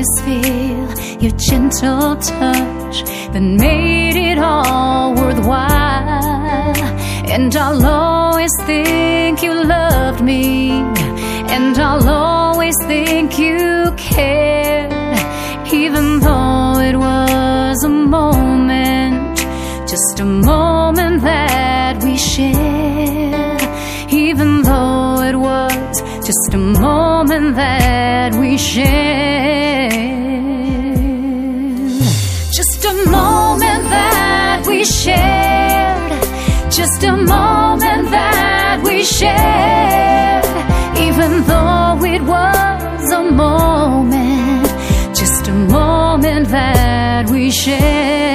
always feel your gentle touch that made it all worthwhile. And I'll always think you loved me, and I'll always think you cared, even though it was a moment, just a moment that we shared. Even though it was just a moment that we shared. Just a moment that we shared. Just a moment that we shared. Even though it was a moment, just a moment that we shared.